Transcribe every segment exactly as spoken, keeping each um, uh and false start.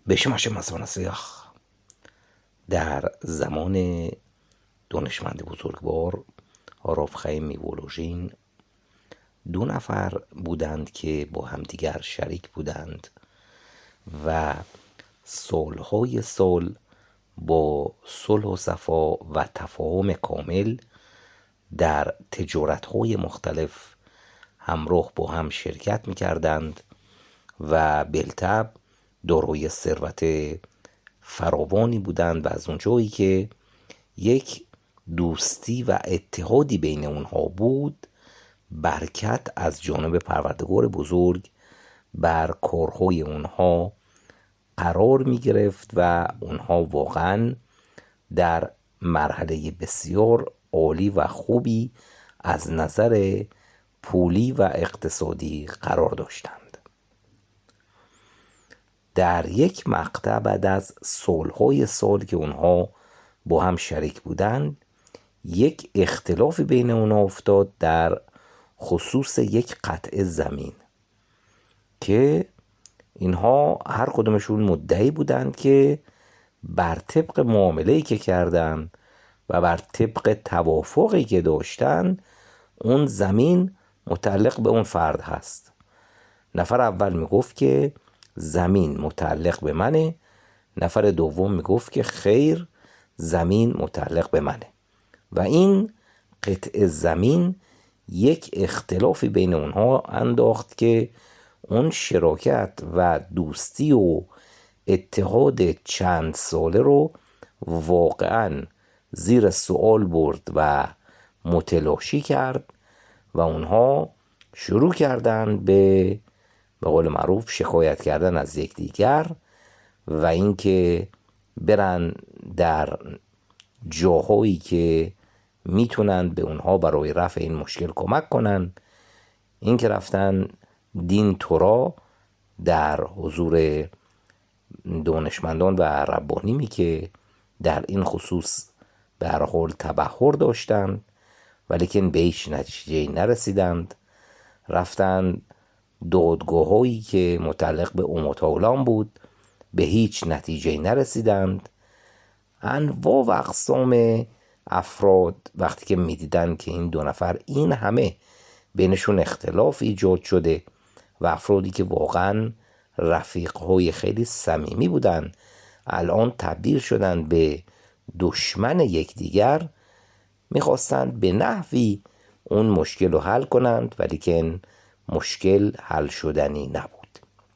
بشمش مسمن سیخ. در زمان دانشمند بزرگوار هاراف خیم میولوژین دو نفر بودند که با همدیگر شریک بودند و سالهای سال با صلح و صفا و تفاهم کامل در تجارت‌های مختلف همراه با هم شرکت می‌کردند و بالطبع دارای ثروت فراوانی بودند و از اونجایی که یک دوستی و اتحادی بین اونها بود، برکت از جانب پروردگار بزرگ بر کارهای اونها قرار می گرفت و اونها واقعا در مرحله بسیار عالی و خوبی از نظر پولی و اقتصادی قرار داشتند. در یک مقطع بعد از سالهای سال که اونها با هم شریک بودند، یک اختلافی بین اونها افتاد در خصوص یک قطعه زمین که اینها هر کدومشون مدعی بودند که بر طبق معامله‌ای که کردن و بر طبق توافقی که داشتن اون زمین متعلق به اون فرد هست. نفر اول میگفت که زمین متعلق به منه، نفر دوم میگفت که خیر، زمین متعلق به منه و این قطعه زمین یک اختلافی بین اونها انداخت که اون شراکت و دوستی و اتحاد چند ساله رو واقعا زیر سوال برد و متلاشی کرد و اونها شروع کردن به به قول معروف شکایت کردن از یکدیگر و اینکه برن در جاهایی که میتونن به اونها برای رفع این مشکل کمک کنن. این که رفتن دین تورا در حضور دانشمندان و ربانیمی که در این خصوص به هر حال تبحر داشتند ولیکن به هیچ نتیجه نرسیدند. رفتن دادگاهایی که متعلق به اموتالان بود، به هیچ نتیجه نرسیدند. انواع و اقسام افراد وقتی که میدیدن که این دو نفر این همه بینشون اختلاف ایجاد شده و افرادی که واقعا رفیقهای خیلی صمیمی بودن الان تبدیل شدن به دشمن یکدیگر، میخواستن به نحوی اون مشکل رو حل کنند ولیکن مشکل حل شدنی نبود.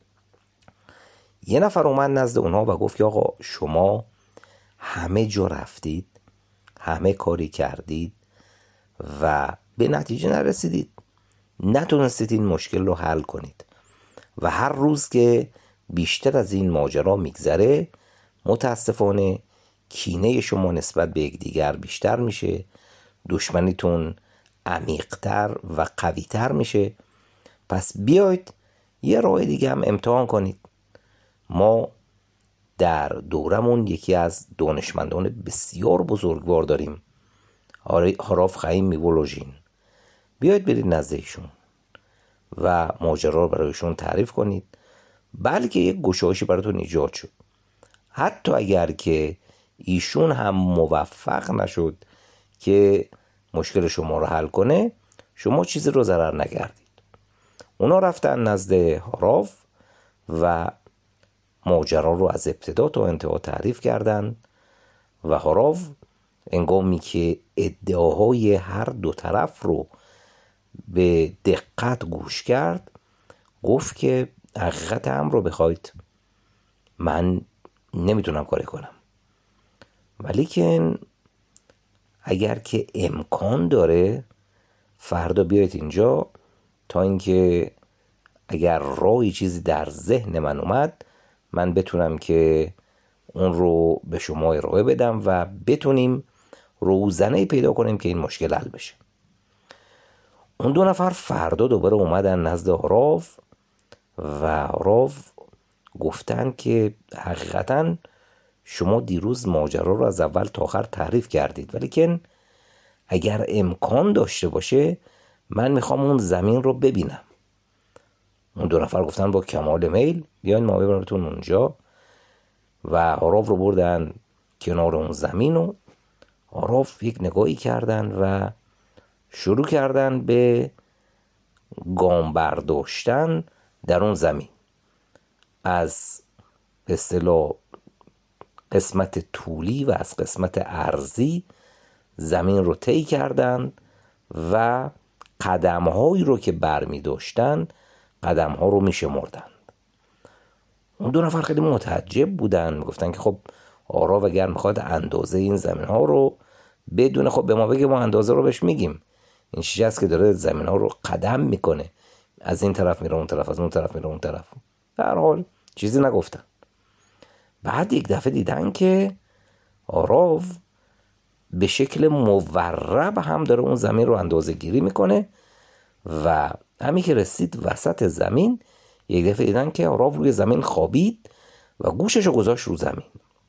یه نفر اومد نزد اونها و گفت که آقا شما همه جا رفتید، همه کاری کردید و به نتیجه نرسیدید، نتونستید این مشکل رو حل کنید و هر روز که بیشتر از این ماجرا میگذره متاسفانه کینه شما نسبت به یکدیگر بیشتر میشه، دشمنیتون عمیق‌تر و قوی‌تر میشه. پس بیایید یه راه دیگه هم امتحان کنید. ما در دورمون یکی از دانشمندان بسیار بزرگوار داریم، هاراف خیم میولوژین. بیایید برید نزدیکشون و ماجرا رو برایشون تعریف کنید، بلکه یک گشایشی براتون ایجاد شد. حتی اگر که ایشون هم موفق نشد که مشکل شما رو حل کنه، شما چیزی رو ضرر نکردید. اونا رفتن نزد هاراف و ماجرا رو از ابتدا تا انتها تعریف کردن و هاراف انگامی که ادعاهای هر دو طرف رو به دقت گوش کرد گفت که حقیقت امر رو بخواید من نمیتونم کاری کنم، ولیکن اگر که امکان داره فردا بیایید اینجا تا اینکه اگر راهی چیزی در ذهن من اومد من بتونم که اون رو به شما ارائه بدم و بتونیم روزنه پیدا کنیم که این مشکل حل بشه. اون دو نفر فردا دوباره اومدن نزد هاراف و هاراف گفتن که حقیقتاً شما دیروز ماجرا رو از اول تا آخر تعریف کردید، ولیکن اگر امکان داشته باشه من میخوام اون زمین رو ببینم. اون دو نفر گفتن با کمال میل بیاین ما ببرمتون اونجا. و آراف رو بردن کنار اون زمین و آراف یک نگاهی کردن و شروع کردن به گام برداشتن در اون زمین. از به اصطلاح قسمت طولی و از قسمت عرضی زمین رو طی کردند و قدم‌هایی رو که برمی داشتن قدم‌ها رو می شمردند. اون دو نفر خیلی متعجب بودن، گفتن که خب آراف اگر میخواد اندازه این زمین ها رو بدونه، خب به ما بگه، ما اندازه رو بهش میگیم. این چیزی است که داره زمین ها رو قدم میکنه، از این طرف میره اون طرف، از اون طرف میره اون طرف. در حال چیزی نگفتن. بعد یک دفعه دیدن که آراف به شکل مورب هم داره اون زمین رو اندازه گیری میکنه و همین که رسید وسط زمین، یک دفعه دیدن که آراف روی زمین خوابید و گوشش رو گذاشت رو زمین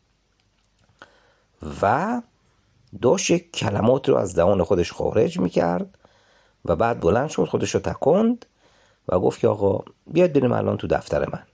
و داشت یک کلمات رو از دهان خودش خارج میکرد و بعد بلند شد، خودش رو تکند و گفت که آقا بیاد بریم الان تو دفتر من.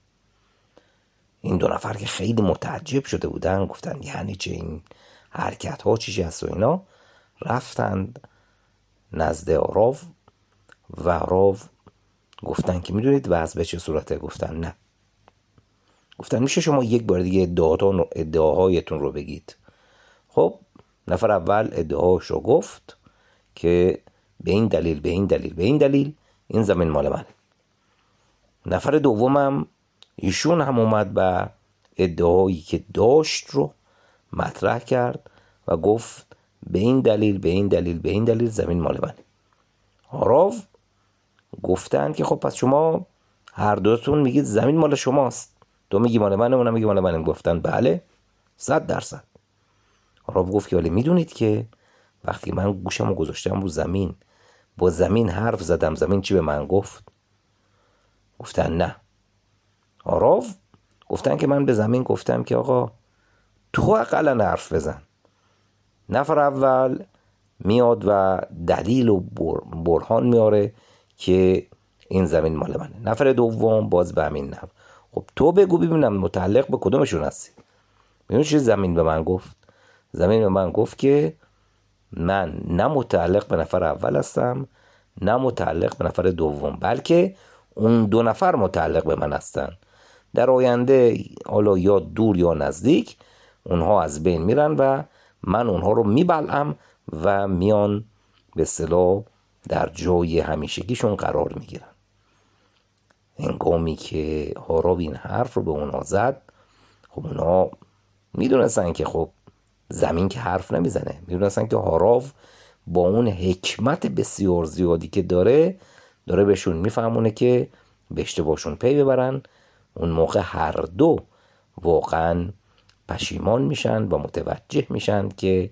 این دو نفر که خیلی متعجب شده بودن گفتن یعنی چه این حرکت ها، چیزی هست و اینا. رفتند نزد آراف و آراف گفتن که میدونید وضع به چه صورته؟ گفتن نه. گفتن میشه شما یک بار دیگه ادعاتون ادعاهایتون رو بگید؟ خب نفر اول ادعاش رو گفت که به این دلیل به این دلیل به این دلیل این زمین مال منه. نفر دومم ایشون هم اومد با ادعایی که داشت رو مطرح کرد و گفت به این دلیل به این دلیل به این دلیل زمین مال منه. آراف گفتن که خب پس شما هر دوتون میگید زمین مال شماست، تو میگی مال منه، اونم میگی مال منه. گفتن بله، صد درصد. آراف گفت که ولی میدونید که وقتی من گوشمو گذاشتم رو زمین، با زمین حرف زدم، زمین چی به من گفت؟ گفتن نه. آراف گفتن که من به زمین گفتم که آقا تو اقلا حرف بزن. نفر اول میاد و دلیل و برهان میاره که این زمین مال منه. نفر دوم باز به همین نحو. خب تو بگو ببینم متعلق به کدومشون هستی؟ میدونی چه زمین به من گفت؟ زمین به من گفت که من نه متعلق به نفر اول هستم نه متعلق به نفر دوم، بلکه اون دو نفر متعلق به من هستن. در آینده حالا یا دور یا نزدیک اونها از بین میرن و من اونها رو میبلعم و میان به اصطلاح در جای همیشگیشون قرار میگیرن. هنگامی که آراف این حرف رو به اونها زد، خب اونها میدونستن که خب زمین که حرف نمیزنه، میدونستن که آراف با اون حکمت بسیار زیادی که داره داره بهشون میفهمونه که به اشتباهشون پی ببرن. اون موقع هر دو واقعا پشیمان میشن و متوجه میشن که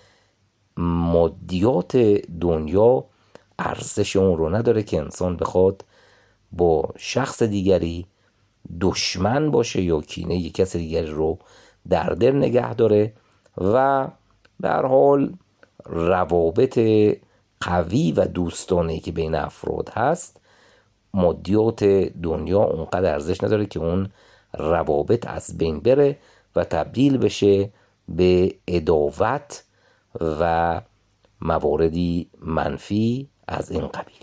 مادیات دنیا ارزش اون رو نداره که انسان بخواد با شخص دیگری دشمن باشه یا کینه یک کس دیگری رو در دل نگه داره و به هر حال روابط قوی و دوستانه‌ای که بین افراد هست، مادیات دنیا اونقدر ارزش نداره که اون روابط از بین بره و تبدیل بشه به عداوت و مواردی منفی از این قبیل.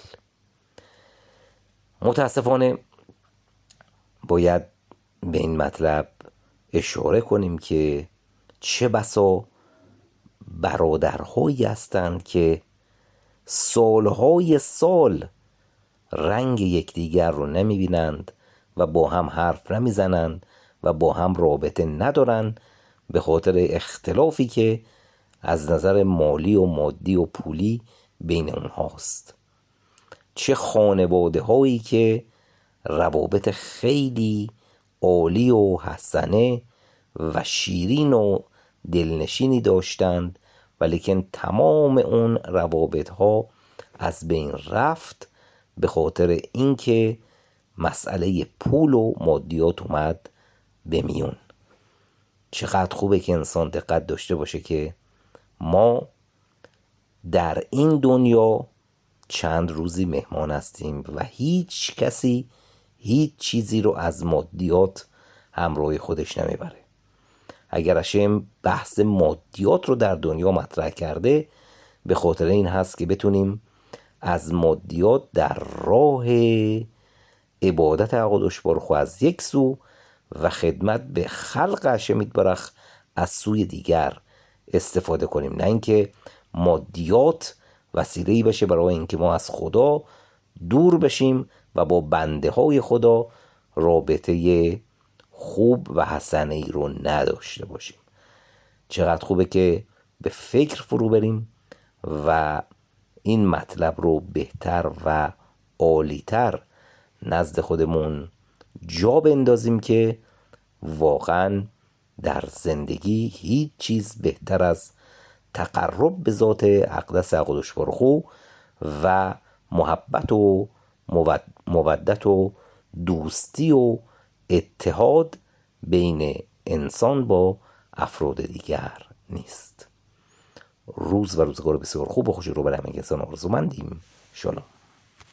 متاسفانه باید به این مطلب اشاره کنیم که چه بسا برادرهایی هستند که سالهای سال رنگ یکدیگر رو نمیبینند و با هم حرف نمیزنند و با هم رابطه ندارند به خاطر اختلافی که از نظر مالی و مادی و پولی بین اونهاست. چه خانواده هایی که روابط خیلی عالی و حسنه و شیرین و دلنشینی داشتند ولیکن تمام اون روابط ها از بین رفت به خاطر اینکه مسئله پول و مادیات اومد به میون. چقدر خوبه که انسان دقت داشته باشه که ما در این دنیا چند روزی مهمان هستیم و هیچ کسی هیچ چیزی رو از مادیات همراه خودش نمیبره. اگر هشم بحث مادیات رو در دنیا مطرح کرده، به خاطر این هست که بتونیم از مادیات در راه عبادت حقادش برخو از یک سو و خدمت به خلق هشم یتبارک از سوی دیگر استفاده کنیم، نه اینکه مادیات وسیله‌ای بشه برای اینکه ما از خدا دور بشیم و با بنده های خدا رابطه خوب و حسنه ای رو نداشته باشیم. چقدر خوبه که به فکر فرو بریم و این مطلب رو بهتر و عالیتر نزد خودمون جا بندازیم که واقعا در زندگی هیچ چیز بهتر از تقرب به ذات اقدس حقادش برخو و محبت و مودت و دوستی و اتحاد بین انسان با افراد دیگر نیست. روز و روزگار بسیار خوب و خوشی رو برای همه کسان آرزومندیم. شالوم.